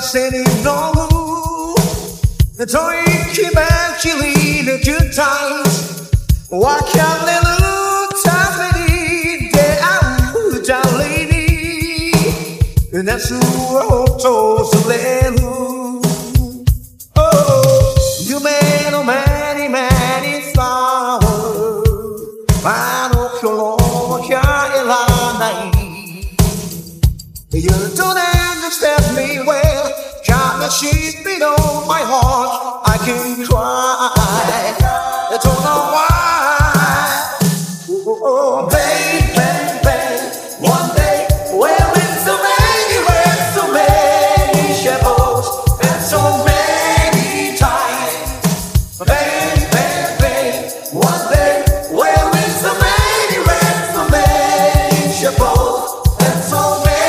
세니 너무 더익히 밝힐리 the good times Why can't they look time 내 아무 달리니 내 수호도 설레는 유매로 many many flowers 반옥혈로 향일하나이 You don't understand me well Got the sheep beat on my heart I can cry I don't know why Oh baby, baby One day we're in so many shadows And so many times Baby, baby One day we're in so many shadows And so many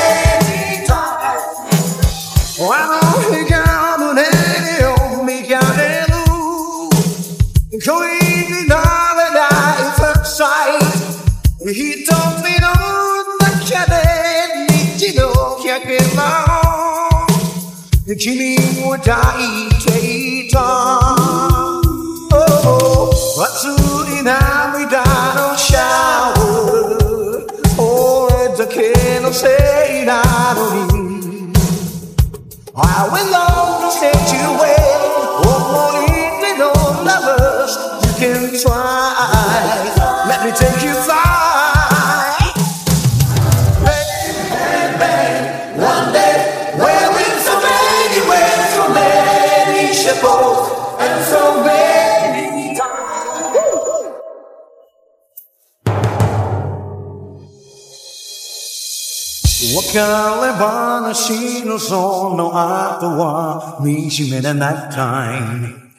Going 나를 나의 first sight He told me no 낙하된 믿지도 않겠나君を抱いていた熱い涙のシャワー俺だけのせいなのにI will always say you well only no lovers you can try let me take you fly baby, baby one day we're in so many shadows and so many times別れ話のその後は惨めなナイトタイム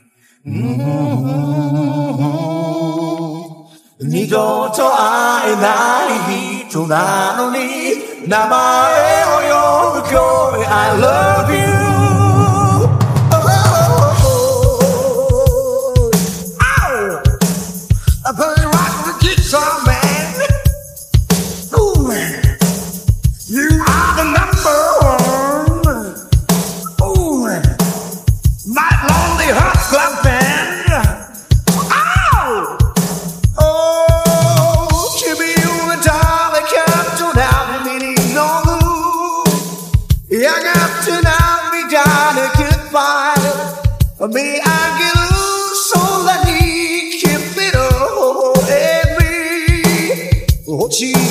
二度と会えない人なのに名前を呼ぶ声 I love you I play rock the guitar man Ooh. You are the number one Ooh. My lonely heart club band I got to now be done a goodbye Me I get loose so let me keep it all every